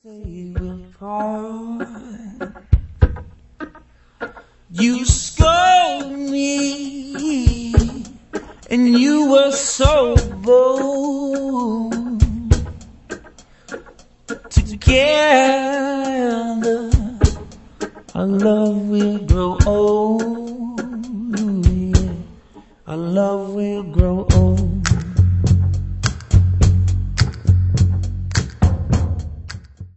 Say we'll part. You scold me, and you were so bold. Together, our love will grow old. Yeah. Our love will grow old.